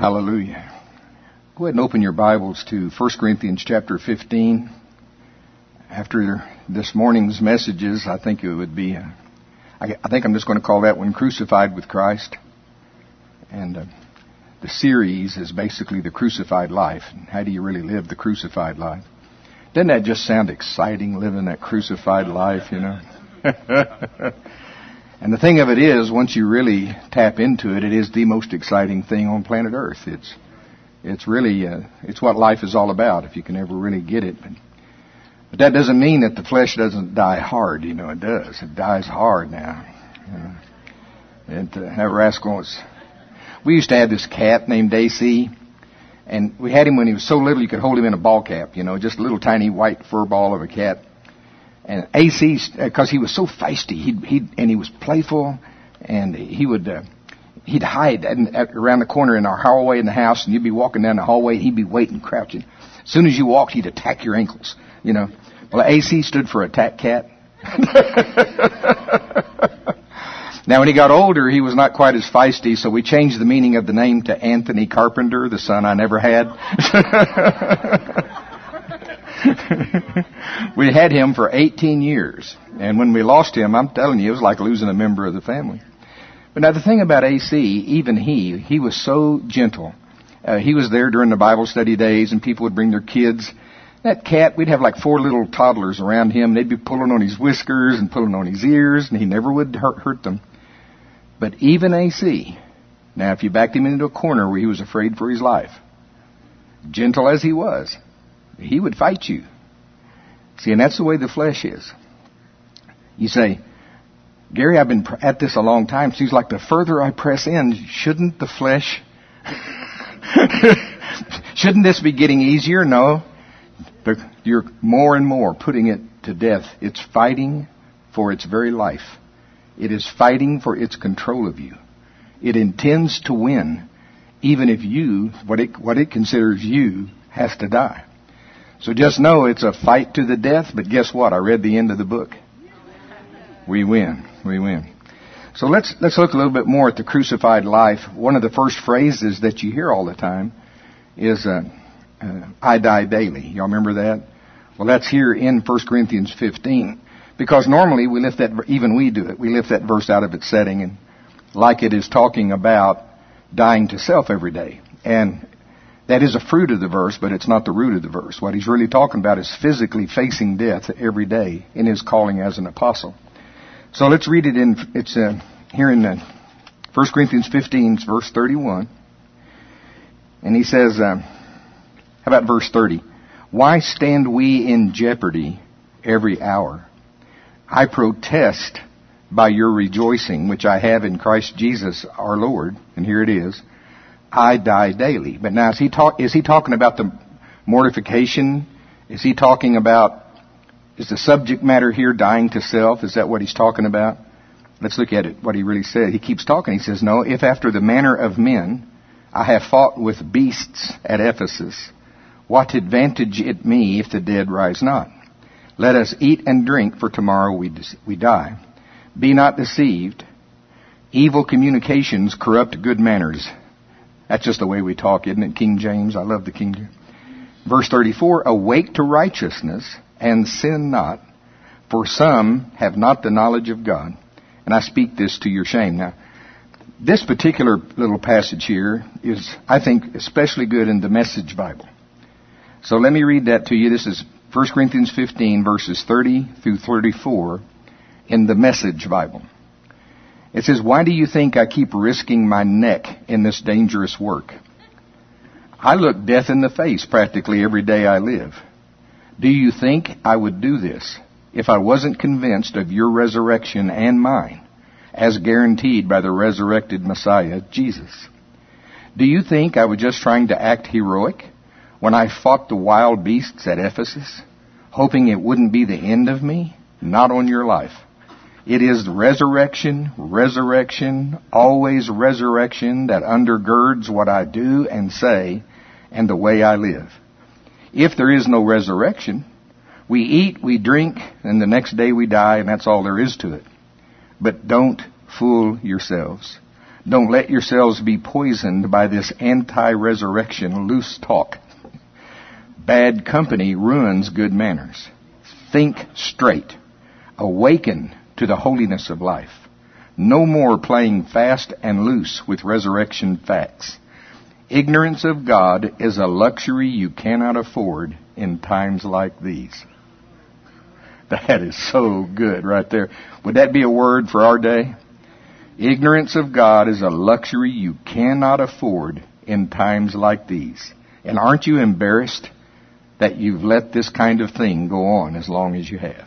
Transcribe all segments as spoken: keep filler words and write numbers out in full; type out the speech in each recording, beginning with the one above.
Hallelujah. Go ahead and open your Bibles to First Corinthians chapter fifteen. After this morning's messages, I think it would be, uh, I, I think I'm just going to call that one Crucified with Christ. And uh, the series is basically the crucified life. And how do you really live the crucified life? Doesn't that just sound exciting, living that crucified life, you know? And the thing of it is, once you really tap into it, it is the most exciting thing on planet Earth. It's it's really, uh, it's what life is all about, if you can ever really get it. But, but that doesn't mean that the flesh doesn't die hard. You know, it does. It dies hard now. You know. And uh, that rascal was... We used to have this cat named A C, and we had him when he was so little you could hold him in a ball cap, you know, just a little tiny white fur ball of a cat. And A C, because he was so feisty, he'd, he'd, and he was playful, and he would, uh, he'd hide at, at, around the corner in our hallway in the house, and you'd be walking down the hallway, he'd be waiting, crouching. As soon as you walked, he'd attack your ankles, you know. Well, A C stood for attack cat. Now, when he got older, he was not quite as feisty, so we changed the meaning of the name to Anthony Carpenter, the son I never had. We had him for eighteen years, and when we lost him, I'm telling you, it was like losing a member of the family. But now the thing about A C, even he, he was so gentle. Uh, he was there during the Bible study days, and people would bring their kids. That cat, we'd have like four little toddlers around him. They'd be pulling on his whiskers and pulling on his ears, and he never would hurt, hurt them. But even A C, now if you backed him into a corner where he was afraid for his life, gentle as he was, he would fight you. See, and that's the way the flesh is. You say, Gary, I've been at this a long time. Seems like the further I press in, shouldn't the flesh... shouldn't this be getting easier? No. You're more and more putting it to death. It's fighting for its very life. It is fighting for its control of you. It intends to win, even if you, what it, what it considers you, has to die. So just know it's a fight to the death, but guess what? I read the end of the book. We win. We win. So let's let's look a little bit more at the crucified life. One of the first phrases that you hear all the time is, uh, uh, I die daily. Y'all remember that? Well, that's here in First Corinthians fifteen. Because normally we lift that, even we do it, we lift that verse out of its setting, and like it is talking about dying to self every day. And that is a fruit of the verse, but it's not the root of the verse. What he's really talking about is physically facing death every day in his calling as an apostle. So let's read it in, it's uh, here in uh, First Corinthians fifteen, verse thirty-one. And he says, uh, how about verse thirty? Why stand we in jeopardy every hour? I protest by your rejoicing, which I have in Christ Jesus our Lord. And here it is. I die daily. But now, is he, talk, is he talking about the mortification? Is he talking about, is the subject matter here dying to self? Is that what he's talking about? Let's look at it, what he really said. He keeps talking. He says, no, if after the manner of men I have fought with beasts at Ephesus, what advantage it me if the dead rise not? Let us eat and drink, for tomorrow we we die. Be not deceived. Evil communications corrupt good manners. That's just the way we talk, isn't it, King James? I love the King James. Verse thirty-four, awake to righteousness and sin not, for some have not the knowledge of God. And I speak this to your shame. Now, this particular little passage here is, I think, especially good in the Message Bible. So let me read that to you. This is First Corinthians fifteen, verses thirty through thirty-four in the Message Bible. It says, why do you think I keep risking my neck in this dangerous work? I look death in the face practically every day I live. Do you think I would do this if I wasn't convinced of your resurrection and mine, as guaranteed by the resurrected Messiah, Jesus? Do you think I was just trying to act heroic when I fought the wild beasts at Ephesus, hoping it wouldn't be the end of me? Not on your life. It is resurrection, resurrection, always resurrection that undergirds what I do and say and the way I live. If there is no resurrection, we eat, we drink, and the next day we die, and that's all there is to it. But don't fool yourselves. Don't let yourselves be poisoned by this anti-resurrection loose talk. Bad company ruins good manners. Think straight. Awaken to the holiness of life. No more playing fast and loose with resurrection facts. Ignorance of God is a luxury you cannot afford in times like these. That is so good right there. Would that be a word for our day? Ignorance of God is a luxury you cannot afford in times like these. And aren't you embarrassed that you've let this kind of thing go on as long as you have?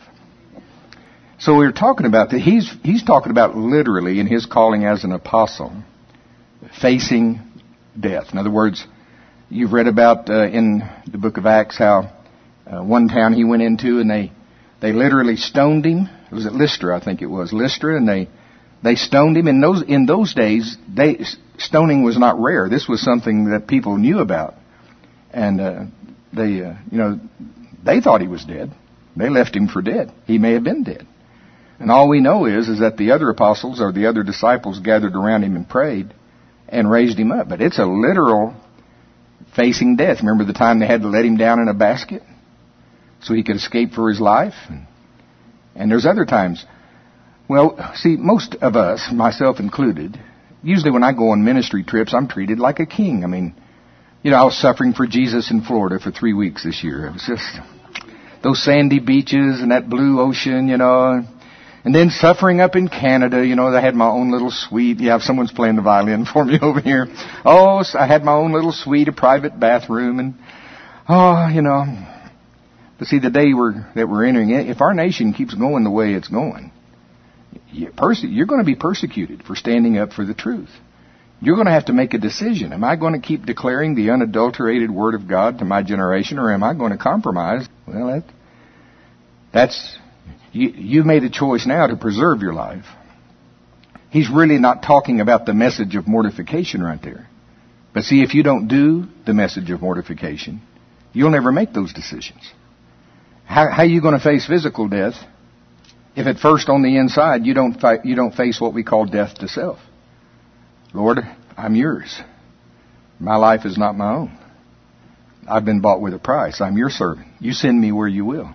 So we're talking about that. He's, he's talking about literally in his calling as an apostle, facing death. In other words, you've read about uh, in the book of Acts how uh, one town he went into and they, they literally stoned him. It was at Lystra, I think it was, Lystra, and they, they stoned him. In those, in those days, they, stoning was not rare. This was something that people knew about. And uh, they, uh, you know, they thought he was dead. They left him for dead. He may have been dead. And all we know is, is that the other apostles or the other disciples gathered around him and prayed and raised him up. But it's a literal facing death. Remember the time they had to let him down in a basket so he could escape for his life? And, and there's other times. Well, see, most of us, myself included, usually when I go on ministry trips, I'm treated like a king. I mean, you know, I was suffering for Jesus in Florida for three weeks this year. It was just those sandy beaches and that blue ocean, you know. And then suffering up in Canada, you know, I had my own little suite. Yeah, someone's playing the violin for me over here. Oh, I had my own little suite, a private bathroom, and, oh, you know. But see, the day we're, that we're entering it, if our nation keeps going the way it's going, you're going to be persecuted for standing up for the truth. You're going to have to make a decision. Am I going to keep declaring the unadulterated Word of God to my generation, or am I going to compromise? Well, that, that's... You, you've made a choice now to preserve your life. He's really not talking about the message of mortification right there. But see, if you don't do the message of mortification, you'll never make those decisions. How, how are you going to face physical death if at first on the inside you don't fight, you don't face what we call death to self? Lord, I'm yours. My life is not my own. I've been bought with a price. I'm your servant. You send me where you will.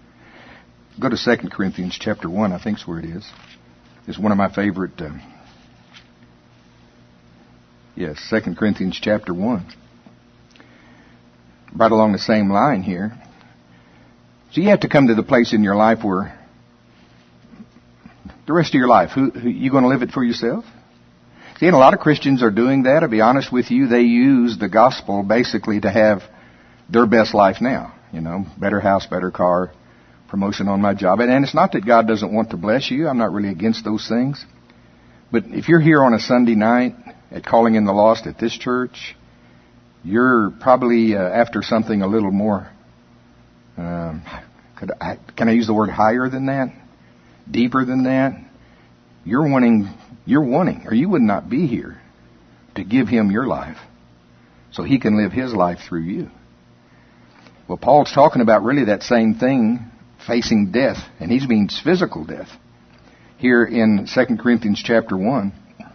Go to Second Corinthians chapter one, I think is where it is. It's one of my favorite. Uh, yes, Second Corinthians chapter one. Right along the same line here. So you have to come to the place in your life where the rest of your life, who, who you going to live it for yourself? See, and a lot of Christians are doing that. I'll be honest with you, they use the gospel basically to have their best life now. You know, better house, better car, promotion on my job. And it's not that God doesn't want to bless you. I'm not really against those things. But if you're here on a Sunday night at Calling in the Lost at this church, you're probably uh, after something a little more, um, could I, can I use the word higher than that? Deeper than that? You're wanting, you're wanting, or you would not be here to give Him your life so He can live His life through you. Well, Paul's talking about really that same thing, facing death, and he means physical death. Here in Second Corinthians chapter one,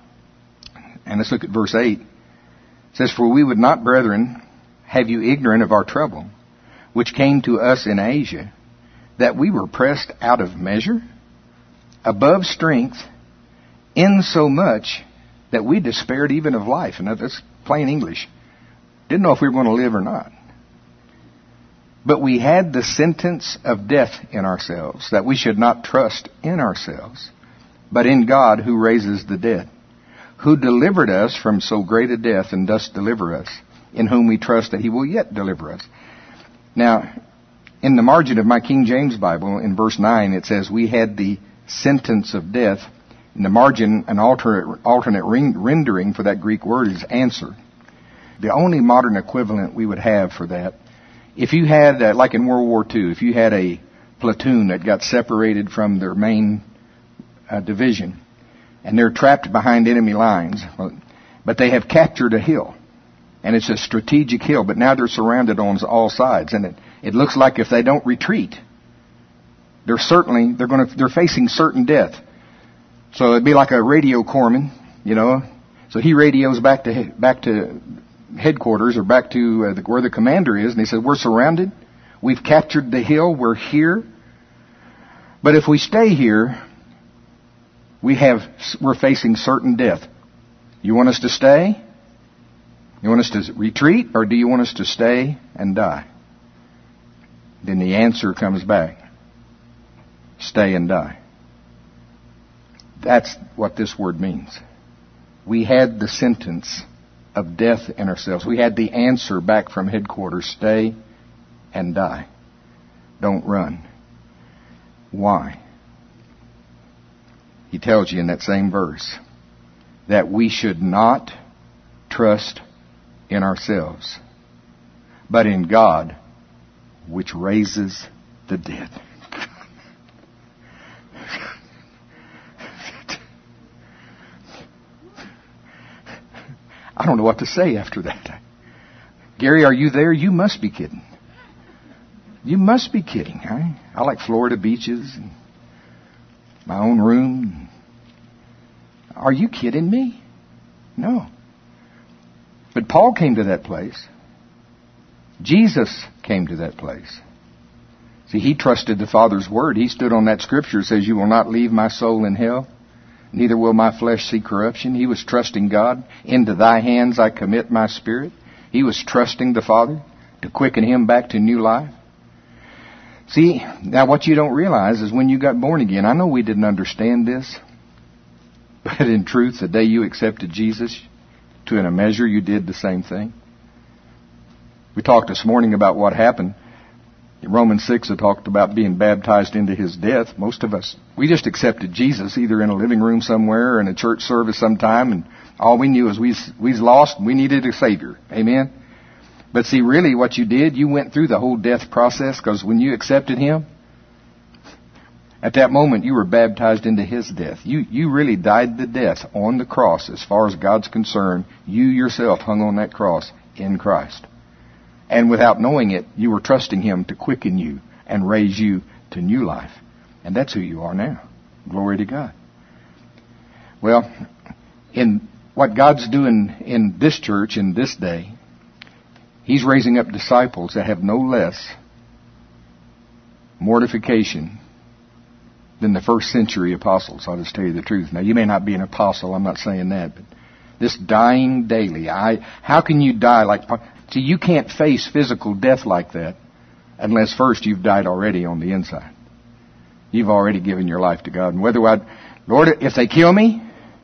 and let's look at verse eight. It says, "For we would not, brethren, have you ignorant of our trouble, which came to us in Asia, that we were pressed out of measure, above strength, insomuch that we despaired even of life." And that's plain English. Didn't know if we were going to live or not. "But we had the sentence of death in ourselves, that we should not trust in ourselves, but in God who raises the dead, who delivered us from so great a death, and does deliver us, in whom we trust that He will yet deliver us." Now, in the margin of my King James Bible, in verse nine, it says, "We had the sentence of death." In the margin, an alternate, alternate rendering for that Greek word is answer. The only modern equivalent we would have for that, if you had, uh, like in World War Two, if you had a platoon that got separated from their main uh, division, and they're trapped behind enemy lines, but they have captured a hill, and it's a strategic hill, but now they're surrounded on all sides, and it, it looks like if they don't retreat, they're certainly, they're going to, they're facing certain death. So it'd be like a radio corpsman, you know, So he radios back to back to headquarters or back to uh, the, where the commander is, and he said, "We're surrounded. We've captured the hill. We're here. But if we stay here, we have we're facing certain death. You want us to stay? You want us to retreat, or do you want us to stay and die?" Then the answer comes back. Stay and die. That's what this word means. We had the sentence of death in ourselves. We had the answer back from headquarters. Stay and die. Don't run. Why? He tells you in that same verse that we should not trust in ourselves, but in God, which raises the dead. I don't know what to say after that. Gary, are you there? You must be kidding. You must be kidding. I, I like Florida beaches and my own room. Are you kidding me? No. But Paul came to that place. Jesus came to that place. See, he trusted the Father's word. He stood on that scripture that says, "You will not leave my soul in hell, neither will my flesh see corruption." He was trusting God. "Into thy hands I commit my spirit." He was trusting the Father to quicken him back to new life. See, now what you don't realize is when you got born again, I know we didn't understand this, but in truth, the day you accepted Jesus, to in a measure you did the same thing. We talked this morning about what happened. In Romans six, it talked about being baptized into his death. Most of us, we just accepted Jesus either in a living room somewhere or in a church service sometime, and all we knew is we we was lost and we needed a Savior. Amen? But see, really what you did, you went through the whole death process, because when you accepted him, at that moment you were baptized into his death. You you really died the death on the cross. As far as God's concerned, you yourself hung on that cross in Christ. And without knowing it, you were trusting him to quicken you and raise you to new life. And that's who you are now. Glory to God. Well, in what God's doing in this church in this day, he's raising up disciples that have no less mortification than the first century apostles. I'll just tell you the truth. Now, you may not be an apostle. I'm not saying that. But this dying daily. I, how can you die like... See, you can't face physical death like that unless first you've died already on the inside. You've already given your life to God. And whether I... Lord, if they kill me,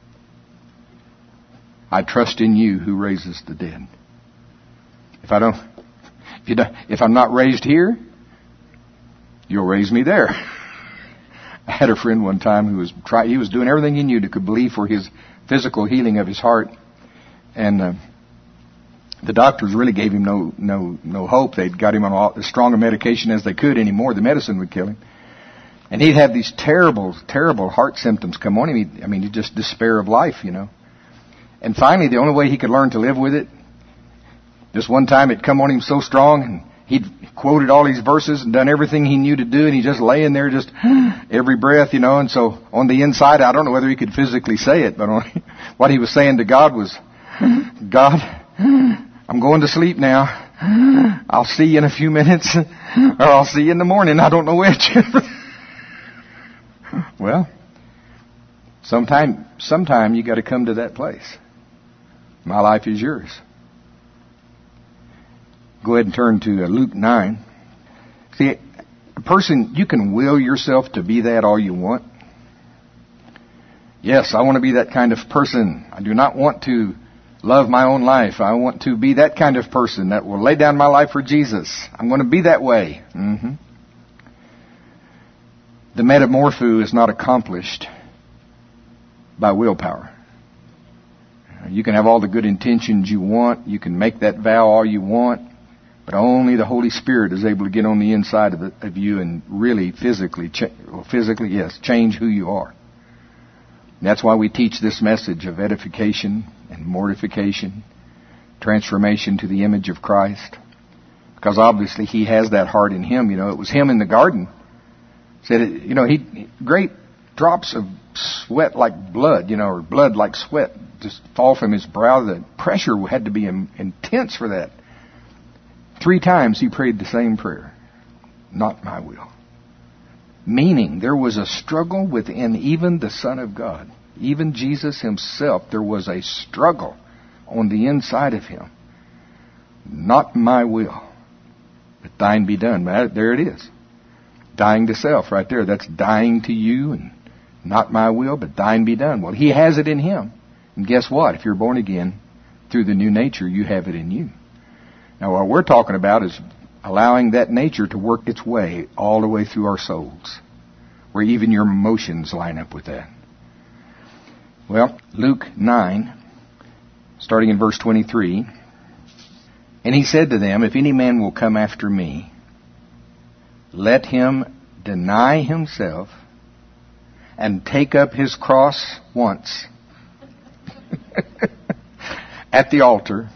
I trust in you who raises the dead. If I don't... If, you don't, if I'm not raised here, you'll raise me there. I had a friend one time who was try, he was doing everything he knew to could believe for his physical healing of his heart, and uh, the doctors really gave him no no no hope. They'd got him on all, as strong a medication as they could anymore. The medicine would kill him, and he'd have these terrible terrible heart symptoms come on him. He'd, I mean, he'd just despair of life, you know. And finally, the only way he could learn to live with it, just one time it'd come on him so strong, and he'd quoted all these verses and done everything he knew to do, and he's just laying there, just every breath, you know. And so on the inside, I don't know whether he could physically say it, but on, what he was saying to God was, "God, I'm going to sleep now. I'll see you in a few minutes, or I'll see you in the morning. I don't know which." Well, sometime, sometime you got to come to that place. My life is yours. Go ahead and turn to Luke nine. See, a person, you can will yourself to be that all you want. Yes, I want to be that kind of person. I do not want to love my own life. I want to be that kind of person that will lay down my life for Jesus. I'm going to be that way. Mm-hmm. The metamorpho is not accomplished by willpower. You can have all the good intentions you want. You can make that vow all you want. But only the Holy Spirit is able to get on the inside of, it, of you and really physically, cha- well, physically, yes, change who you are. And that's why we teach this message of edification and mortification, transformation to the image of Christ. Because obviously He has that heart in Him. You know, it was Him in the garden. Said, it, you know, He great drops of sweat like blood, you know, or blood like sweat. to fall from his brow. The pressure had to be in, intense for that. Three times he prayed the same prayer. Not my will. Meaning there was a struggle within even the Son of God. Even Jesus himself, there was a struggle on the inside of him. Not my will, but thine be done. There it is. Dying to self right there. That's dying to you, and not my will, but thine be done. Well, he has it in him. And guess what? If you're born again through the new nature, you have it in you. Now, what we're talking about is allowing that nature to work its way all the way through our souls, where even your emotions line up with that. Well, Luke nine, starting in verse twenty-three, and he said to them, if any man will come after me, let him deny himself and take up his cross once at the altar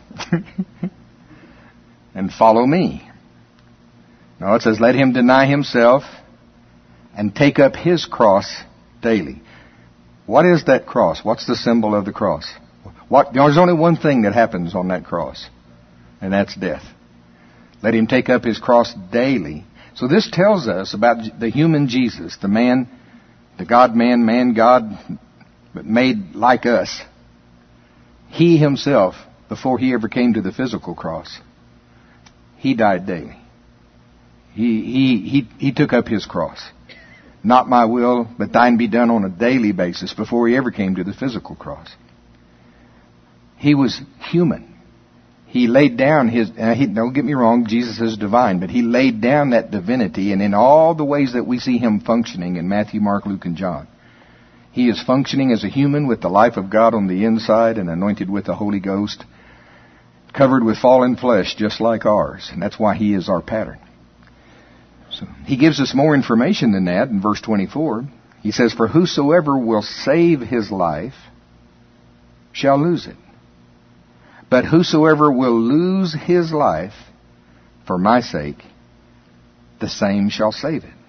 and follow me. No, it says, let him deny himself and take up his cross daily. What is that cross? What's the symbol of the cross? What, there's only one thing that happens on that cross, and that's death. Let him take up his cross daily. So this tells us about the human Jesus, the man, the God-man, man-God, but made like us. He himself, before he ever came to the physical cross, he died daily. He, he, he, he took up his cross. Not my will, but thine be done on a daily basis before he ever came to the physical cross. He was human. He laid down his, uh, he, don't get me wrong, Jesus is divine, but he laid down that divinity, and in all the ways that we see him functioning in Matthew, Mark, Luke, and John, he is functioning as a human with the life of God on the inside and anointed with the Holy Ghost, covered with fallen flesh just like ours, and that's why he is our pattern. So he gives us more information than that in verse twenty-four. He says, for whosoever will save his life shall lose it. But whosoever will lose his life for my sake, the same shall save it.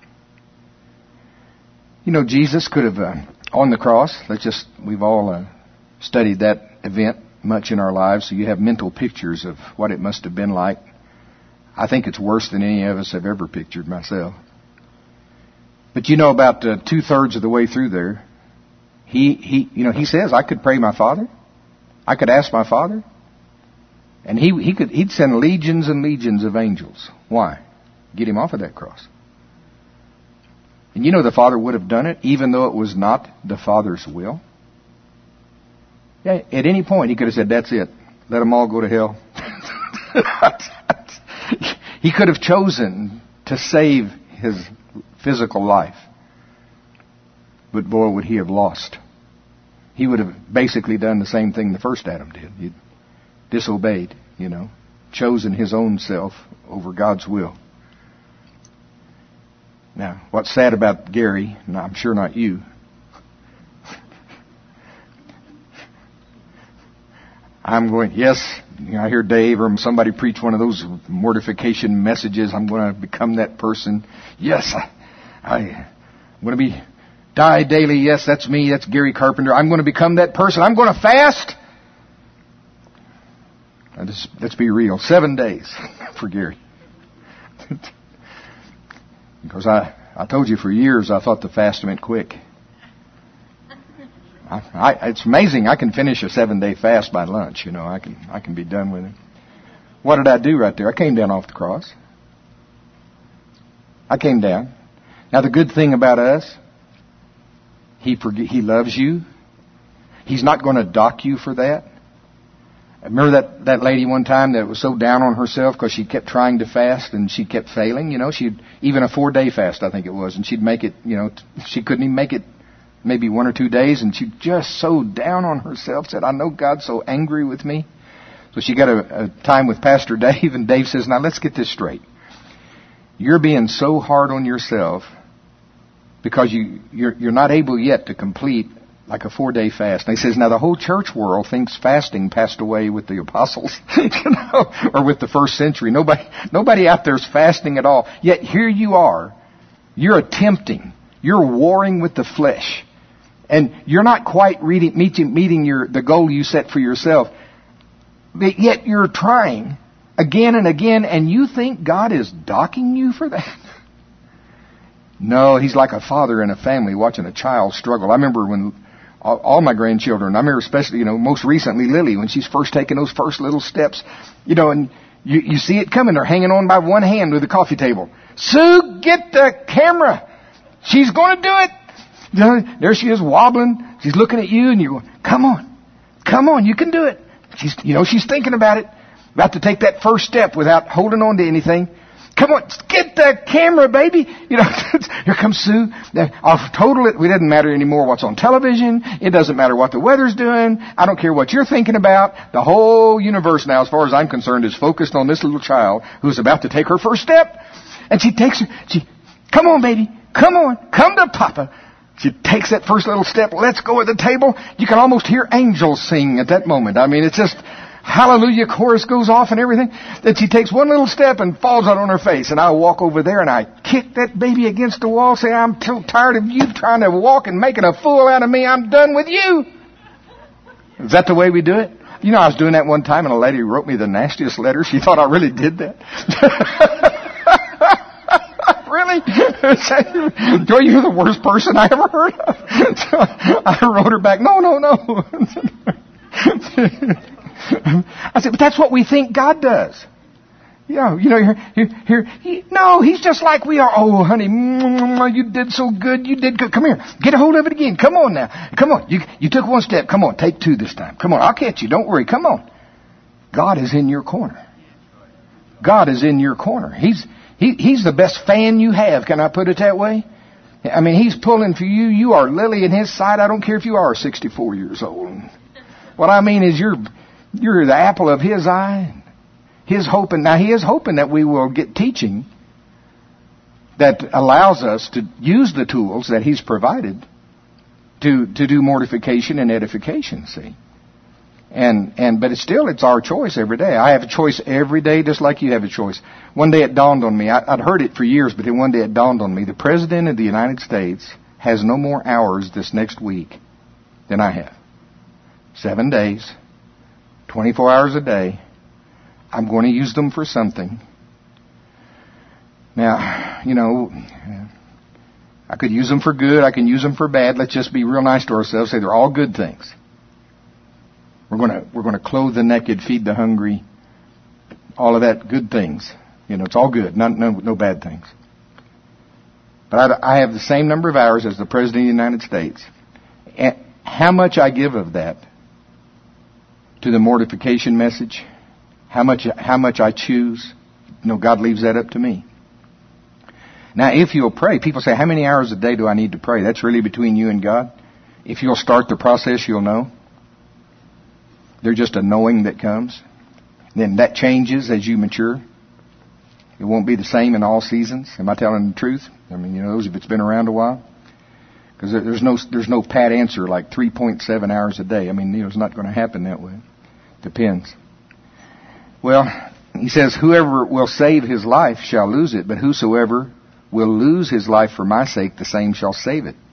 You know, Jesus could have, uh, on the cross, let's just, we've all uh, studied that event much in our lives, so you have mental pictures of what it must have been like. I think it's worse than any of us have ever pictured myself. But you know, about uh, two-thirds of the way through there, he, he, you know, he says, I could pray my Father. I could ask my Father. And he, he could, he'd send legions and legions of angels. Why? Get him off of that cross. And you know the Father would have done it, even though it was not the Father's will. Yeah, at any point, he could have said, that's it. Let them all go to hell. He could have chosen to save his physical life. But boy, would he have lost. He would have basically done the same thing the first Adam did. He disobeyed, you know, chosen his own self over God's will. Now, what's sad about Gary, and I'm sure not you, I'm going, yes, you know, I hear Dave or somebody preach one of those mortification messages. I'm going to become that person. Yes, I, I, I'm going to be, die daily. Yes, that's me. That's Gary Carpenter. I'm going to become that person. I'm going to fast. Now, just, let's be real. Seven days for Gary. Because I, I told you for years I thought the fast meant quick. I, I, it's amazing. I can finish a seven-day fast by lunch. You know, I can I can be done with it. What did I do right there? I came down off the cross. I came down. Now the good thing about us, He forg- He loves you. He's not going to dock you for that. Remember that, that lady one time that was so down on herself because she kept trying to fast and she kept failing? You know, she'd, even a four-day fast, I think it was, and she'd make it, you know, t- she couldn't even make it maybe one or two days, and she just so down on herself, said, I know God's so angry with me. So she got a, a time with Pastor Dave, and Dave says, now let's get this straight. You're being so hard on yourself because you, you're, you're not able yet to complete like a four-day fast. And he says, now the whole church world thinks fasting passed away with the apostles, you know, or with the first century. Nobody, nobody out there is fasting at all. Yet here you are. You're attempting. You're warring with the flesh. and you're not quite reading, meeting, meeting your, the goal you set for yourself, but yet you're trying again and again, and you think God is docking you for that? No, He's like a father in a family watching a child struggle. I remember when all, all my grandchildren, I remember especially, you know, most recently Lily, when she's first taking those first little steps, you know, and you, you see it coming. They're hanging on by one hand with the coffee table. Sue, get the camera. She's going to do it. There she is wobbling. She's looking at you and you're going, come on, come on, you can do it. She's, you know, she's thinking about it, about to take that first step without holding on to anything. Come on, get the camera, baby. You know, here comes Sue. I've total it. It doesn't matter anymore what's on television. It doesn't matter what the weather's doing. I don't care what you're thinking about. The whole universe now, as far as I'm concerned, is focused on this little child who's about to take her first step. And she takes her, she, come on, baby. Come on. Come to Papa. She takes that first little step. Let's go at the table. You can almost hear angels sing at that moment. I mean, it's just... Hallelujah chorus goes off and everything. Then she takes one little step and falls out on her face. And I walk over there and I kick that baby against the wall, say, I'm too tired of you trying to walk and making a fool out of me. I'm done with you. Is that the way we do it? You know, I was doing that one time and a lady wrote me the nastiest letter. She thought I really did that. Really? Joy, you're the worst person I ever heard of. So I wrote her back, no, no, no. I said, but that's what we think God does. Yeah, you know, here, here, here he, no, He's just like we are. Oh, honey, you did so good. You did good. Come here. Get a hold of it again. Come on now. Come on. You, you took one step. Come on. Take two this time. Come on. I'll catch you. Don't worry. Come on. God is in your corner. God is in your corner. He's, he, He's the best fan you have. Can I put it that way? I mean, He's pulling for you. You are lily in His sight. I don't care if you are sixty-four years old. What I mean is you're, You're the apple of His eye. His hoping. Now, He is hoping that we will get teaching that allows us to use the tools that He's provided to, to do mortification and edification, see. And, and, but it's still, it's our choice every day. I have a choice every day just like you have a choice. One day it dawned on me, I, I'd heard it for years, but then one day it dawned on me, the President of the United States has no more hours this next week than I have. Seven days. twenty-four hours a day. I'm going to use them for something. Now, you know, I could use them for good. I can use them for bad. Let's just be real nice to ourselves. Say they're all good things. We're going to, we're going to clothe the naked, feed the hungry. All of that, good things. You know, it's all good. Not, no, no bad things. But I, I have the same number of hours as the President of the United States. And how much I give of that to the mortification message, how much how much I choose, you know, God leaves that up to me. Now, if you'll pray, people say, how many hours a day do I need to pray? That's really between you and God. If you'll start the process, you'll know. There's just a knowing that comes. Then that changes as you mature. It won't be the same in all seasons. Am I telling the truth? I mean, you know, if it's been around a while. Because there's no there's no pat answer like three point seven hours a day. I mean, you know, it's not going to happen that way. Depends. Well, he says, whoever will save his life shall lose it, but whosoever will lose his life for my sake, the same shall save it.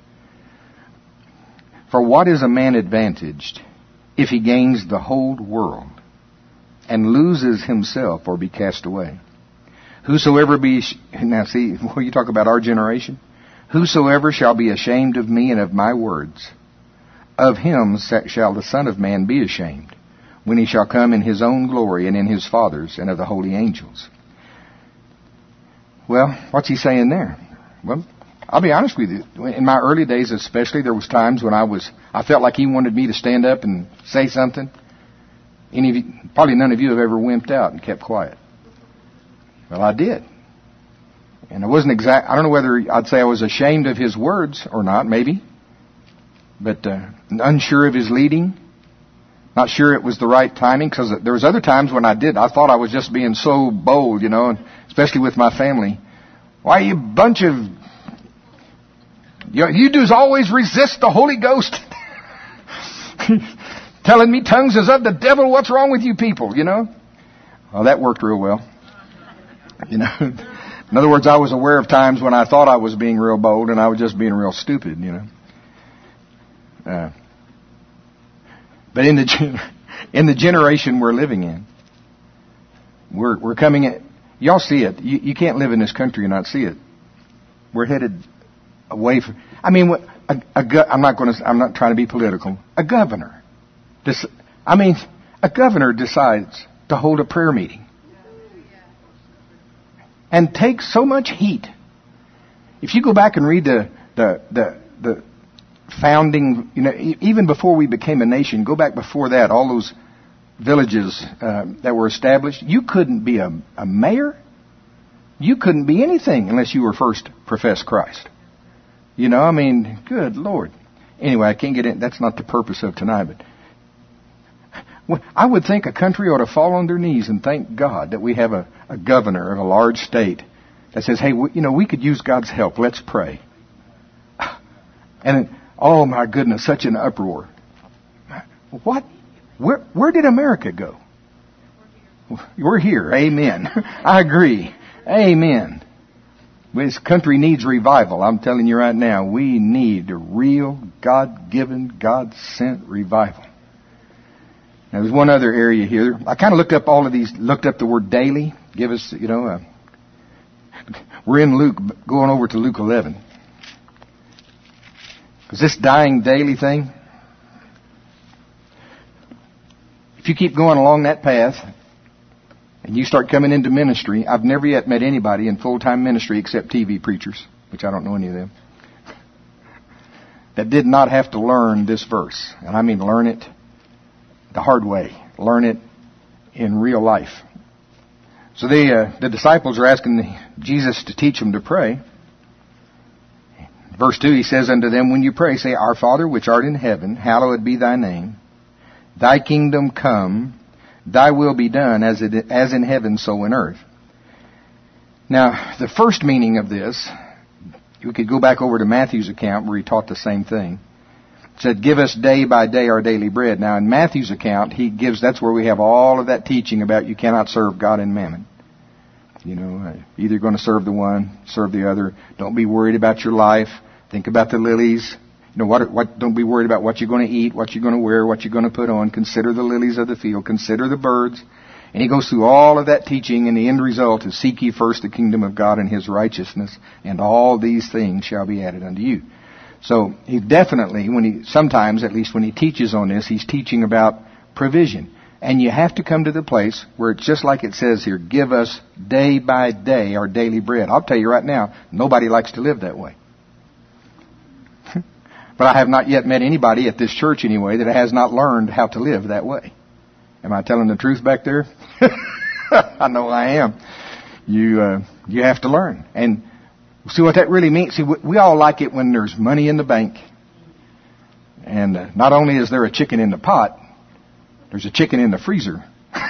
For what is a man advantaged if he gains the whole world and loses himself or be cast away? Whosoever be... Now see, when you talk about our generation, whosoever shall be ashamed of me and of my words, of him shall the Son of Man be ashamed, when he shall come in his own glory and in his Father's and of the holy angels. Well, what's he saying there? Well, I'll be honest with you. In my early days especially, there was times when I was, I felt like he wanted me to stand up and say something. Any of you, probably none of you have ever wimped out and kept quiet. Well, I did. And I wasn't exact, I don't know whether I'd say I was ashamed of his words or not, maybe. But uh, unsure of his leading. Not sure it was the right timing, because there was other times when I did. I thought I was just being so bold, you know, especially with my family. Why, you bunch of... You, you do is always resist the Holy Ghost. Telling me tongues is of the devil. What's wrong with you people, you know? Well, that worked real well. You know, in other words, I was aware of times when I thought I was being real bold and I was just being real stupid, you know. Uh, but in the gen- in the generation we're living in, we're we're coming at, y'all see it. You, you can't live in this country and not see it. We're headed away from. I mean, a, a, a, I'm not going to. I'm not trying to be political. A governor, this, I mean, a governor decides to hold a prayer meeting and take so much heat. If you go back and read the the the, the founding, you know, even before we became a nation, go back before that, all those villages uh, that were established, you couldn't be a, a mayor. You couldn't be anything unless you were first professed Christ. You know, I mean, good Lord. Anyway, I can't get in. That's not the purpose of tonight, but well, I would think a country ought to fall on their knees and thank God that we have a, a governor of a large state that says, hey, we, you know, we could use God's help. Let's pray. And, oh my goodness, such an uproar. What? Where, where did America go? We're here. Amen. I agree. Amen. This country needs revival. I'm telling you right now, we need a real God-given, God-sent revival. Now, there's one other area here. I kind of looked up all of these, looked up the word daily. Give us, you know, uh, we're in Luke, going over to Luke eleven. Because this dying daily thing, if you keep going along that path, and you start coming into ministry, I've never yet met anybody in full-time ministry except T V preachers, which I don't know any of them, that did not have to learn this verse. And I mean learn it the hard way. Learn it in real life. So they, uh, the disciples are asking Jesus to teach them to pray. Verse two, he says unto them, when you pray, say, Our Father which art in heaven, hallowed be thy name. Thy kingdom come. Thy will be done as it, as in heaven, so in earth. Now, the first meaning of this, we could go back over to Matthew's account where he taught the same thing. It said, give us day by day our daily bread. Now, in Matthew's account, he gives, that's where we have all of that teaching about you cannot serve God and mammon. You know, either going to serve the one, serve the other. Don't be worried about your life. Think about the lilies. You know, what, what, don't be worried about what you're going to eat, what you're going to wear, what you're going to put on. Consider the lilies of the field. Consider the birds. And he goes through all of that teaching, and the end result is seek ye first the kingdom of God and his righteousness, and all these things shall be added unto you. So he definitely, when he, sometimes, at least when he teaches on this, he's teaching about provision. And you have to come to the place where it's just like it says here, give us day by day our daily bread. I'll tell you right now, nobody likes to live that way. But I have not yet met anybody at this church anyway that has not learned how to live that way. Am I telling the truth back there? I know I am. You uh, you have to learn. And see what that really means? See, we all like it when there's money in the bank. And uh, not only is there a chicken in the pot, there's a chicken in the freezer.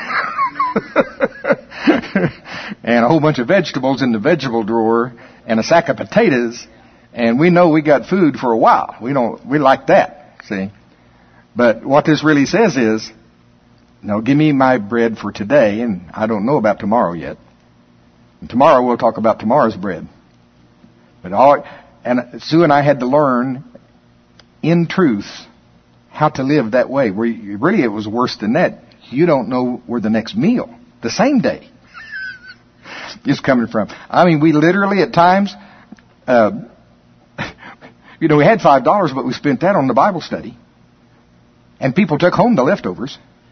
And a whole bunch of vegetables in the vegetable drawer and a sack of potatoes. And we know we got food for a while. We don't, we like that, see. But what this really says is, no, give me my bread for today, and I don't know about tomorrow yet. And tomorrow we'll talk about tomorrow's bread. But all, and Sue and I had to learn, in truth, how to live that way. Where you, really it was worse than that. You don't know where the next meal, the same day, is coming from. I mean, we literally at times, uh, you know, we had five dollars, but we spent that on the Bible study. And people took home the leftovers.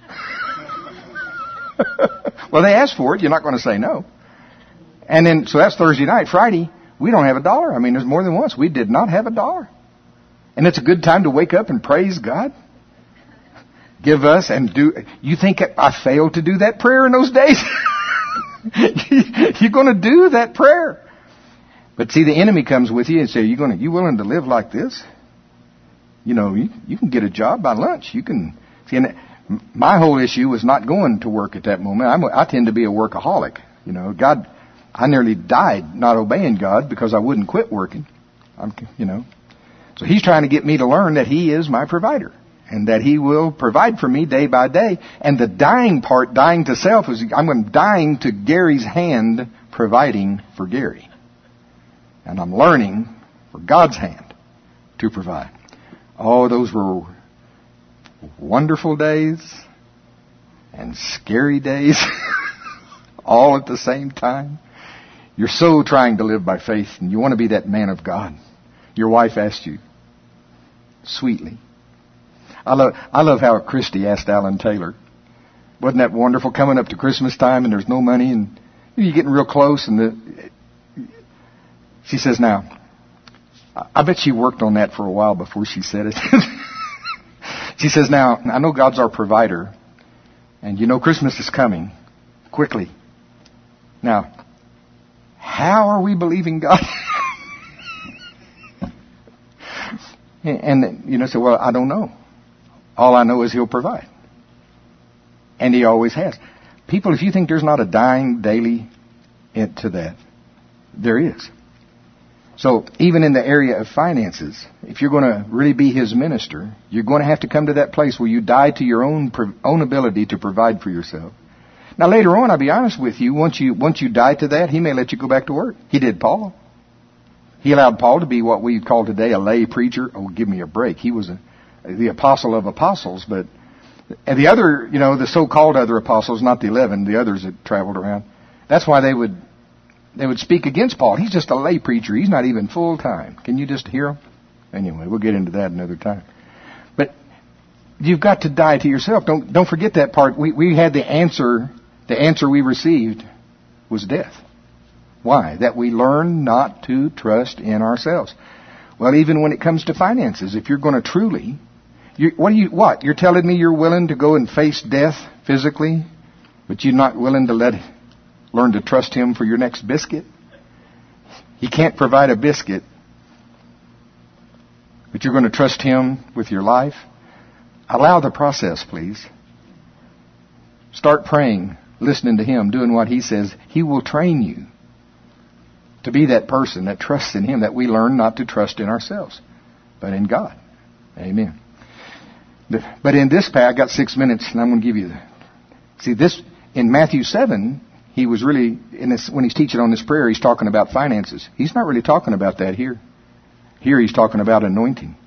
Well, they asked for it. You're not going to say no. And then, so that's Thursday night. Friday, we don't have a dollar. I mean, there's more than once. We did not have a dollar. And it's a good time to wake up and praise God. Give us and do. You think I failed to do that prayer in those days? You're going to do that prayer. But see, the enemy comes with you and say, "You going to? You willing to live like this? You know, you, you can get a job by lunch. You can." See, and my whole issue was not going to work at that moment. I'm, I tend to be a workaholic. You know, God, I nearly died not obeying God because I wouldn't quit working. I'm, you know, so He's trying to get me to learn that He is my provider and that He will provide for me day by day. And the dying part, dying to self, is I'm dying to Gary's hand providing for Gary. And I'm learning for God's hand to provide. Oh, those were wonderful days and scary days all at the same time. You're so trying to live by faith and you want to be that man of God. Your wife asked you sweetly. I love, I love how Christy asked Alan Taylor. Wasn't that wonderful, coming up to Christmas time and there's no money and you're getting real close and the, she says, now, I bet she worked on that for a while before she said it. She says, now, I know God's our provider and you know Christmas is coming quickly. Now, how are we believing God? And, you know, say, well, I don't know. All I know is He'll provide. And He always has. People, if you think there's not a dime daily into that, there is. So even in the area of finances, if you're going to really be His minister, you're going to have to come to that place where you die to your own own ability to provide for yourself. Now later on, I'll be honest with you, once you once you die to that, He may let you go back to work. He did Paul. He allowed Paul to be what we call today a lay preacher. Oh, give me a break. He was a, the apostle of apostles, but and the other, you know, the so-called other apostles, not the eleven, the others that traveled around. That's why they would they would speak against Paul. He's just a lay preacher. He's not even full time. Can you just hear him? Anyway, we'll get into that another time. But you've got to die to yourself. Don't don't forget that part. We we had the answer. The answer we received was death. Why? That we learn not to trust in ourselves. Well, even when it comes to finances, if you're going to truly, you, what do you what? You're telling me you're willing to go and face death physically, but you're not willing to let learn to trust Him for your next biscuit? He can't provide a biscuit, but you're going to trust Him with your life? Allow the process, please. Start praying, listening to Him, doing what He says. He will train you to be that person that trusts in Him, that we learn not to trust in ourselves, but in God. Amen. But in this passage, I got six minutes, and I'm going to give you the. See, this in Matthew seven, he was really in this when he's teaching on this prayer. He's talking about finances. He's not really talking about that here. Here, he's talking about anointing.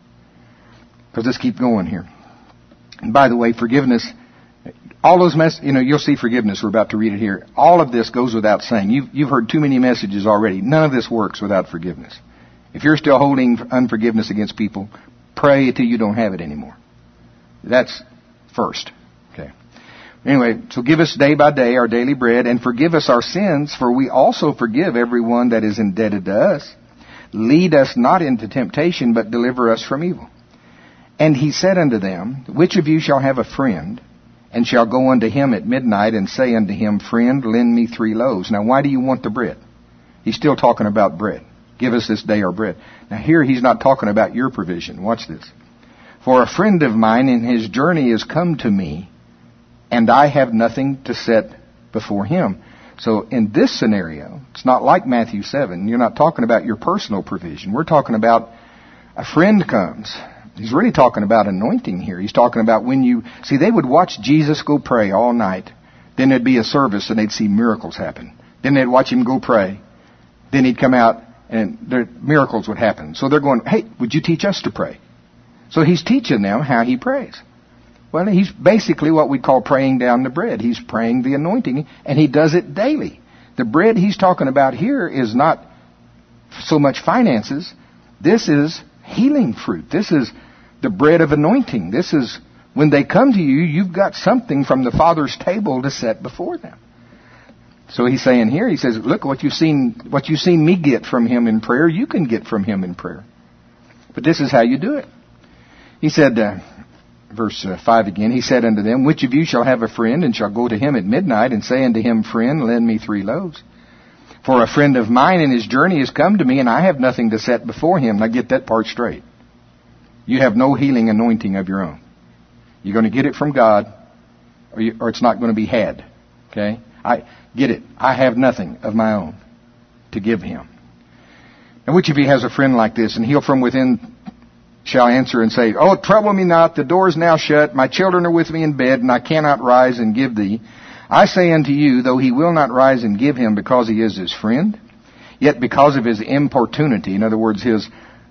Because let's keep going here. And by the way, forgiveness. All those mess, you know, you'll see forgiveness. We're about to read it here. All of this goes without saying. You've, you've heard too many messages already. None of this works without forgiveness. If you're still holding unforgiveness against people, pray until you don't have it anymore. That's first. Okay. Anyway, so give us day by day our daily bread, and forgive us our sins, for we also forgive everyone that is indebted to us. Lead us not into temptation, but deliver us from evil. And he said unto them, which of you shall have a friend, and shall go unto him at midnight, and say unto him, Friend, lend me three loaves. Now, why do you want the bread? He's still talking about bread. Give us this day our bread. Now, here he's not talking about your provision. Watch this. For a friend of mine in his journey is come to me, and I have nothing to set before him. So, in this scenario, it's not like Matthew seven. You're not talking about your personal provision. We're talking about a friend comes. He's really talking about anointing here. He's talking about when you... See, they would watch Jesus go pray all night. Then there'd be a service and they'd see miracles happen. Then they'd watch him go pray. Then he'd come out and there, miracles would happen. So they're going, hey, would you teach us to pray? So he's teaching them how he prays. Well, he's basically what we call praying down the bread. He's praying the anointing, and he does it daily. The bread he's talking about here is not so much finances. This is healing fruit. This is the bread of anointing. This is when they come to you, you've got something from the Father's table to set before them. So he's saying here, he says, look, what you've seen, what you've seen me get from him in prayer, you can get from him in prayer. But this is how you do it. He said, uh, verse uh, five again, he said unto them, which of you shall have a friend, and shall go to him at midnight, and say unto him, Friend, lend me three loaves? For a friend of mine in his journey has come to me, and I have nothing to set before him. Now get that part straight. You have no healing anointing of your own. You're going to get it from God, or, you, or it's not going to be had. Okay? I get it. I have nothing of my own to give him. And which of you has a friend like this, and he'll from within shall answer and say, Oh, trouble me not, the door is now shut, my children are with me in bed, and I cannot rise and give thee. I say unto you, though he will not rise and give him because he is his friend, yet because of his importunity, in other words, his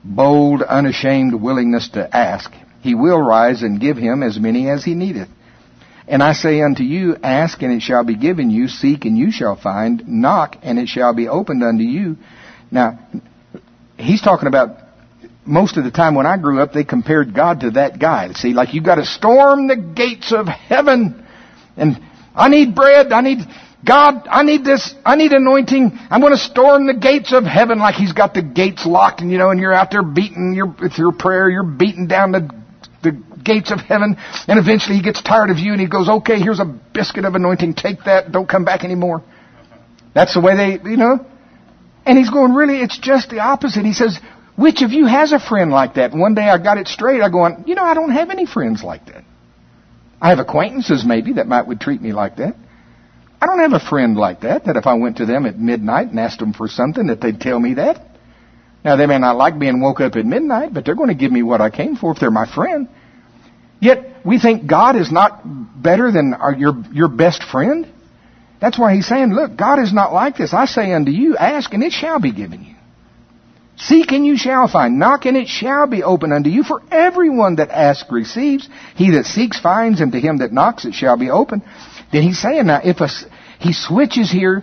bold, unashamed willingness to ask, He will rise and give him as many as he needeth. And I say unto you, ask and it shall be given you, seek and you shall find, knock and it shall be opened unto you. Now, he's talking about, most of the time when I grew up, they compared God to that guy. See, like you got to storm the gates of heaven. And I need bread, I need, God, I need this, I need anointing. I'm going to storm the gates of heaven, like he's got the gates locked, and you know, and you're out there beating your, with your prayer, you're beating down the the gates of heaven, and eventually he gets tired of you and he goes, okay, here's a biscuit of anointing, take that, don't come back anymore. That's the way they, you know. And he's going, really, it's just the opposite. He says, which of you has a friend like that? And one day I got it straight. I go, you know, I don't have any friends like that. I have acquaintances maybe that might would treat me like that. I don't have a friend like that, that if I went to them at midnight and asked them for something, that they'd tell me that. Now, they may not like being woke up at midnight, but they're going to give me what I came for if they're my friend. Yet, we think God is not better than our, your, your best friend. That's why he's saying, look, God is not like this. I say unto you, ask and it shall be given you. Seek and you shall find. Knock and it shall be opened unto you. For everyone that asks receives. He that seeks finds, and to him that knocks it shall be opened. Then he's saying now, if a, he switches here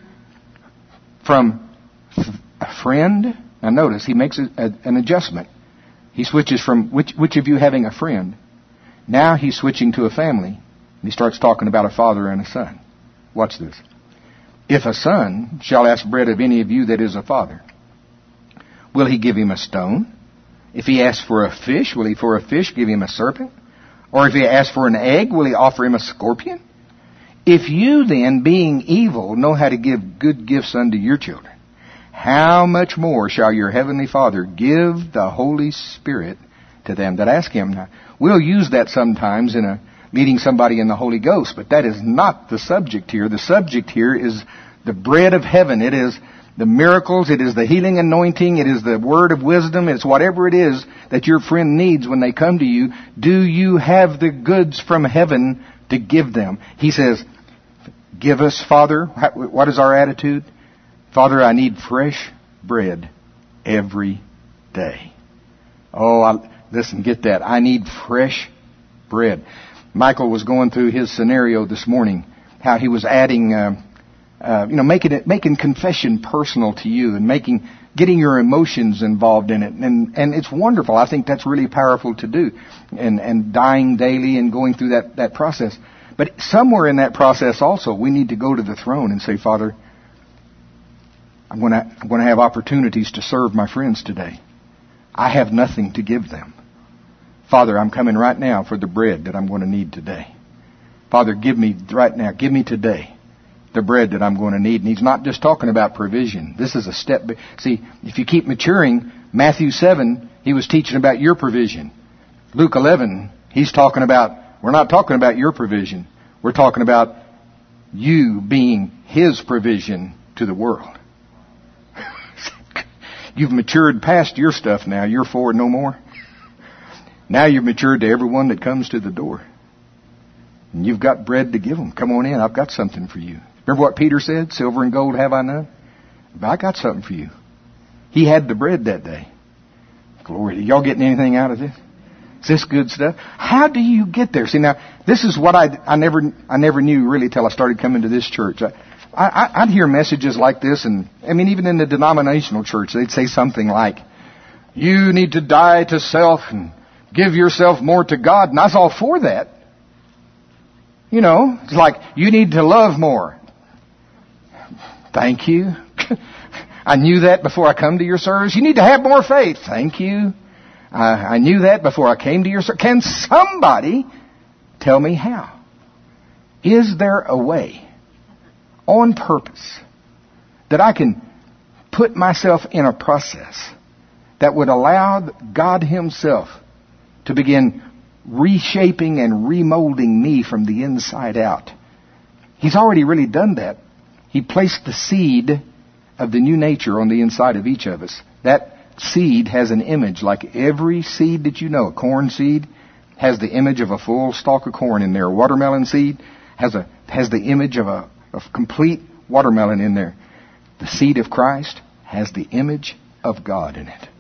from a friend. Now notice, he makes a, a, an adjustment. He switches from which, which of you having a friend. Now he's switching to a family. And he starts talking about a father and a son. Watch this. If a son shall ask bread of any of you that is a father, will he give him a stone? If he asks for a fish, will he for a fish give him a serpent? Or if he asks for an egg, will he offer him a scorpion? If you then, being evil, know how to give good gifts unto your children, how much more shall your heavenly Father give the Holy Spirit to them that ask him? Now, we'll use that sometimes in a meeting somebody in the Holy Ghost, but that is not the subject here. The subject here is the bread of heaven. It is the miracles. It is the healing anointing. It is the word of wisdom. It's whatever it is that your friend needs when they come to you. Do you have the goods from heaven to give them? He says, give us, Father. What is our attitude? Father, I need fresh bread every day. Oh, I, listen, get that. I need fresh bread. Michael was going through his scenario this morning, how he was adding, uh, uh, you know, making it, making confession personal to you and making, getting your emotions involved in it. And, and it's wonderful. I think that's really powerful to do. And, and dying daily and going through that, that process. But somewhere in that process also, we need to go to the throne and say, Father, I'm going to, I'm going to have opportunities to serve my friends today. I have nothing to give them. Father, I'm coming right now for the bread that I'm going to need today. Father, give me right now, give me today the bread that I'm going to need. And he's not just talking about provision. This is a step. See, if you keep maturing, Matthew seven, he was teaching about your provision. Luke eleven, he's talking about, we're not talking about your provision. We're talking about you being his provision to the world. You've matured past your stuff now. You're for no more. Now you've matured to everyone that comes to the door. And you've got bread to give them. Come on in. I've got something for you. Remember what Peter said? Silver and gold have I none. But I got something for you. He had the bread that day. Glory. Are y'all getting anything out of this? Is this good stuff? How do you get there? See, now, this is what I, I never I never knew really till I started coming to this church. I, I, I'd hear messages like this, and I mean, even in the denominational church, they'd say something like, you need to die to self and give yourself more to God. And I was all for that. You know, it's like, you need to love more. Thank you. I knew that before I come to your service. You need to have more faith. Thank you. I, I knew that before I came to your service. Can somebody tell me how? Is there a way, on purpose, that I can put myself in a process that would allow God himself to begin reshaping and remolding me from the inside out? He's already really done that. He placed the seed of the new nature on the inside of each of us. That seed has an image, like every seed that you know. A corn seed has the image of a full stalk of corn in there. A watermelon seed has a has the image of a of complete watermelon in there. The seed of Christ has the image of God in it.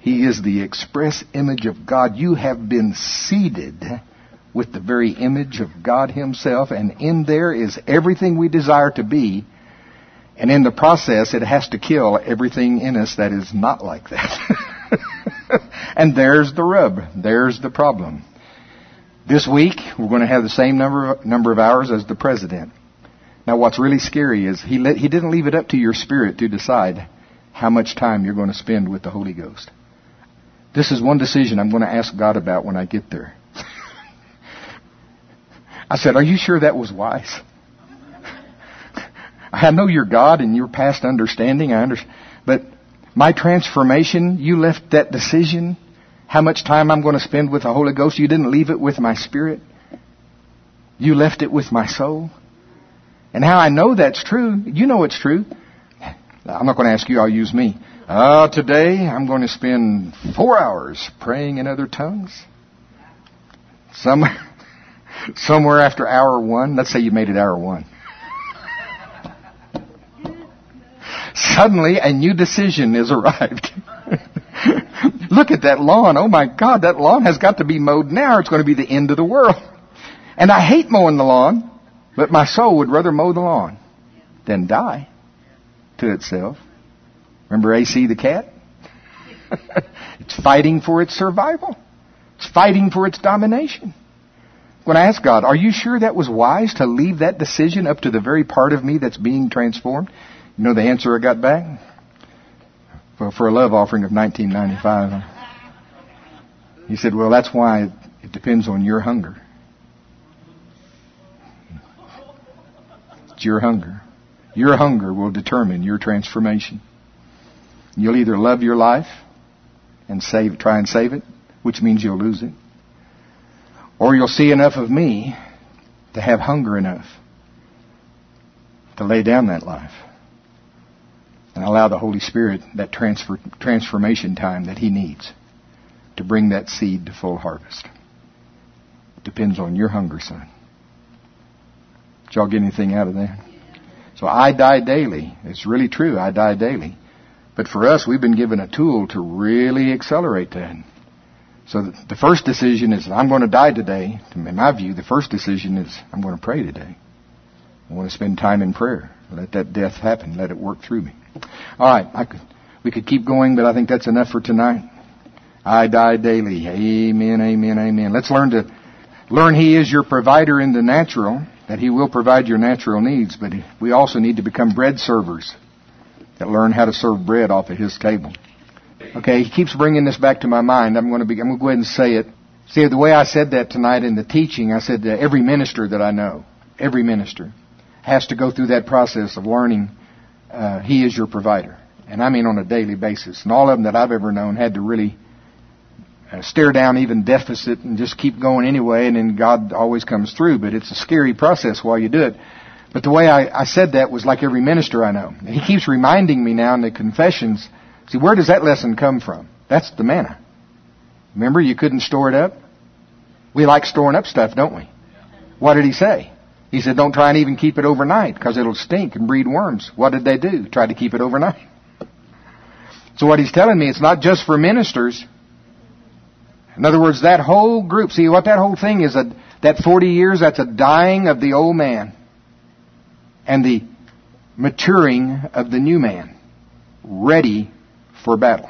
He is the express image of God. You have been seated with the very image of God Himself, and in there is everything we desire to be. And in the process, it has to kill everything in us that is not like that. And there's the rub. There's the problem. This week, we're going to have the same number of, number of hours as the president. Now, what's really scary is he let, he didn't leave it up to your spirit to decide how much time you're going to spend with the Holy Ghost. This is one decision I'm going to ask God about when I get there. I said, are you sure that was wise? I know you're God and you're past understanding. I understand. But my transformation, you left that decision, how much time I'm going to spend with the Holy Ghost. You didn't leave it with my spirit. You left it with my soul. And how I know that's true, you know it's true. I'm not going to ask you, I'll use me. Uh, today I'm going to spend four hours praying in other tongues. Somewhere, somewhere after hour one, let's say you made it hour one. Suddenly a new decision is arrived. Look at that lawn. Oh my God, that lawn has got to be mowed now. It's going to be the end of the world. And I hate mowing the lawn, but my soul would rather mow the lawn than die to itself. Remember A C the cat? It's fighting for its survival. It's fighting for its domination. When I asked God, are you sure that was wise to leave that decision up to the very part of me that's being transformed? You know the answer I got back? For, for a love offering of nineteen ninety-five. He said, well, that's why it depends on your hunger. It's your hunger. Your hunger will determine your transformation. You'll either love your life and save, try and save it, which means you'll lose it. Or you'll see enough of me to have hunger enough to lay down that life and allow the Holy Spirit that transfer, transformation time that He needs to bring that seed to full harvest. It depends on your hunger, son. Did y'all get anything out of that? So I die daily. It's really true. I die daily. But for us, we've been given a tool to really accelerate that. So the first decision is, I'm going to die today. In my view, the first decision is, I'm going to pray today. I want to spend time in prayer. Let that death happen. Let it work through me. All right. I could, we could keep going, but I think that's enough for tonight. I die daily. Amen, amen, amen. Let's learn to learn He is your provider in the natural, that He will provide your natural needs, but we also need to become bread servers that learn how to serve bread off of His table. Okay, he keeps bringing this back to my mind. I'm going to be, I'm going to go ahead and say it. See, the way I said that tonight in the teaching, I said that every minister that I know, every minister, has to go through that process of learning uh, He is your provider. And I mean on a daily basis. And all of them that I've ever known had to really uh, stare down even deficit and just keep going anyway, and then God always comes through. But it's a scary process while you do it. But the way I, I said that was like every minister I know. And he keeps reminding me now in the confessions. See, where does that lesson come from? That's the manna. Remember, you couldn't store it up? We like storing up stuff, don't we? What did he say? He said, don't try and even keep it overnight because it'll stink and breed worms. What did they do? Try to keep it overnight. So what he's telling me, it's not just for ministers. In other words, that whole group, see what that whole thing is, a, that forty years, that's a dying of the old man and the maturing of the new man, ready for battle.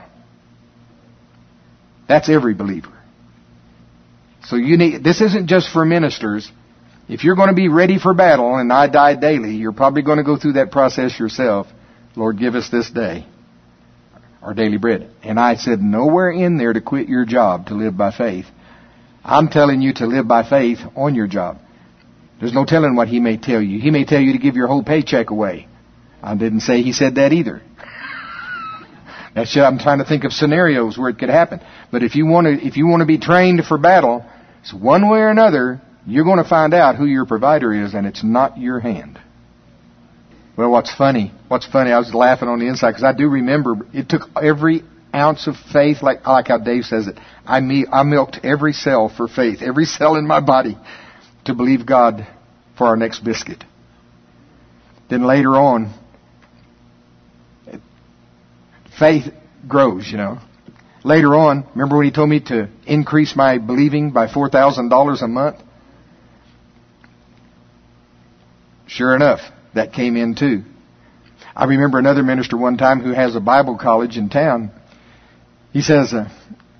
That's every believer. So you need, this isn't just for ministers. If you're going to be ready for battle, and I die daily, you're probably going to go through that process yourself. Lord, give us this day our daily bread. And I said nowhere in there to quit your job to live by faith. I'm telling you to live by faith on your job. There's no telling what He may tell you. He may tell you to give your whole paycheck away. I didn't say He said that either. That's, I'm trying to think of scenarios where it could happen. But if you want to, if you want to be trained for battle, it's one way or another, you're going to find out who your provider is, and it's not your hand. Well, what's funny, what's funny, I was laughing on the inside because I do remember it took every ounce of faith, like, I like how Dave says it. I, me, I milked every cell for faith, every cell in my body to believe God for our next biscuit. Then later on, faith grows, you know. Later on, remember when he told me to increase my believing by four thousand dollars a month? Sure enough, that came in too. I remember another minister one time who has a Bible college in town. He says, uh,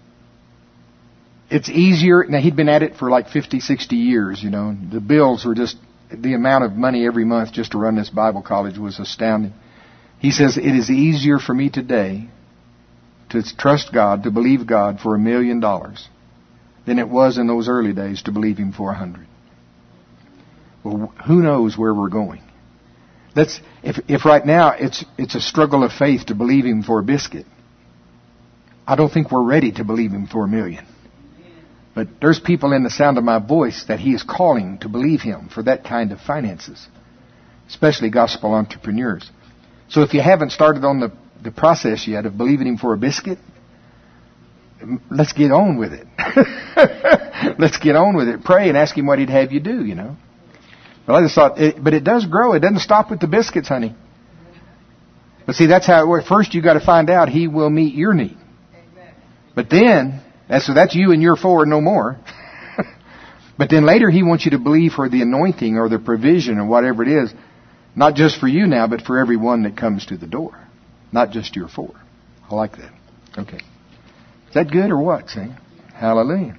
it's easier. Now, he'd been at it for like fifty, sixty years, you know. The bills were just, the amount of money every month just to run this Bible college was astounding. He says, it is easier for me today to trust God, to believe God for a million dollars than it was in those early days to believe Him for a hundred. Well, who knows where we're going? Let's, if, if right now it's, it's a struggle of faith to believe Him for a biscuit, I don't think we're ready to believe Him for a million. But there's people in the sound of my voice that He is calling to believe Him for that kind of finances, especially gospel entrepreneurs. So if you haven't started on the, the process yet of believing Him for a biscuit, let's get on with it. Let's get on with it. Pray and ask Him what He'd have you do, you know. Well, I just thought, it, but it does grow. It doesn't stop with the biscuits, honey. But see, that's how it works. First, you got to find out He will meet your need. But then, that's, so that's you and your four, no more. But then later, He wants you to believe for the anointing or the provision or whatever it is. Not just for you now, but for everyone that comes to the door. Not just your four. I like that. Okay. Is that good or what? See? Hallelujah.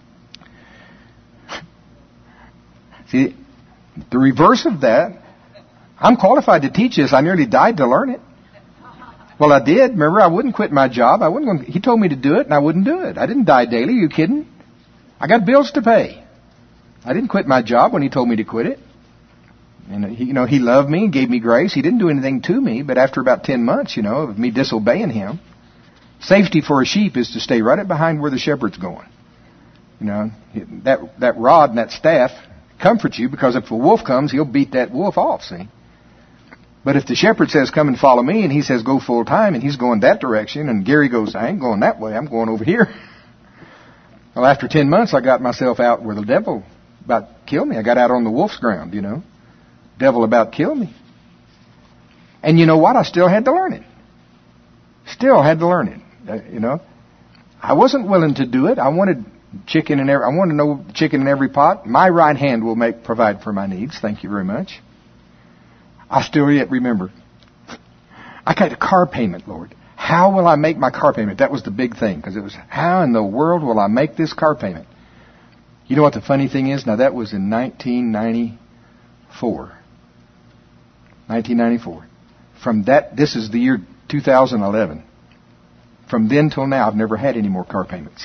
See, the reverse of that, I'm qualified to teach this. I nearly died to learn it. Well, I did. Remember, I wouldn't quit my job. I wouldn't. He told me to do it, and I wouldn't do it. I didn't die daily. Are you kidding? I got bills to pay. I didn't quit my job when He told me to quit it. And he, you know, He loved me and gave me grace. He didn't do anything to me, but after about ten months, you know, of me disobeying Him, safety for a sheep is to stay right up behind where the shepherd's going. You know, that that rod and that staff comforts you, because if a wolf comes, he'll beat that wolf off, see? But if the shepherd says, come and follow me, and he says, go full time, and he's going that direction, and Gary goes, I ain't going that way, I'm going over here. Well, after ten months, I got myself out where the devil about killed me. I got out on the wolf's ground, you know. Devil about killed me. And you know what? I still had to learn it. Still had to learn it, uh, you know. I wasn't willing to do it. I wanted chicken in every, I wanted to know chicken in every pot. My right hand will make provide for my needs. Thank you very much. I still yet remember. I got a car payment, Lord. How will I make my car payment? That was the big thing, because it was, how in the world will I make this car payment? You know what the funny thing is? Now, that was in nineteen ninety-four. nineteen ninety-four. From that, this is the year two thousand eleven. From then till now, I've never had any more car payments.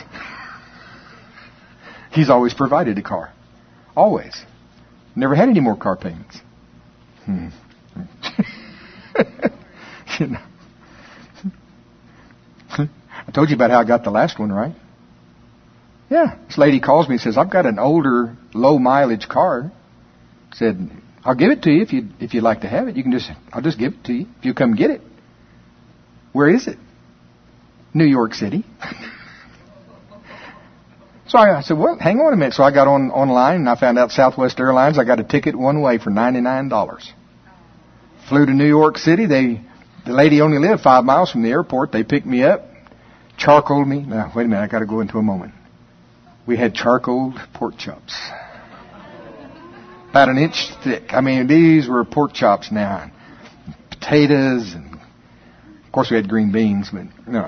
He's always provided a car. Always. Never had any more car payments. Hmm. You know. I told you about how I got the last one, right? Yeah. This lady calls me and says, I've got an older, low mileage car. Said, I'll give it to you if you if you'd like to have it. You can just I'll just give it to you if you come get it. Where is it? New York City. So I, I said, well, hang on a minute. So I got on online and I found out Southwest Airlines. I got a ticket one way for ninety-nine dollars. Flew to New York City. They, the lady only lived five miles from the airport. They picked me up, charcoaled me. Now, wait a minute. I got to go into a moment. We had charcoaled pork chops. About an inch thick. I mean, these were pork chops now. Potatoes, and of course we had green beans, but no.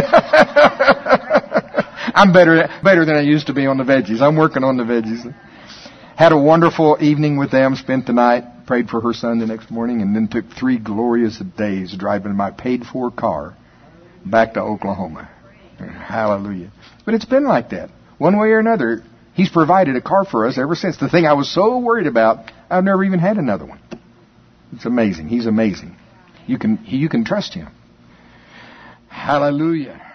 I'm better better than I used to be on the veggies. I'm working on the veggies. Had a wonderful evening with them, spent the night, prayed for her son the next morning, and then took three glorious days driving my paid-for car back to Oklahoma. Hallelujah. But it's been like that. One way or another, He's provided a car for us ever since. The thing I was so worried about, I've never even had another one. It's amazing. He's amazing. You can, you can trust Him. Hallelujah.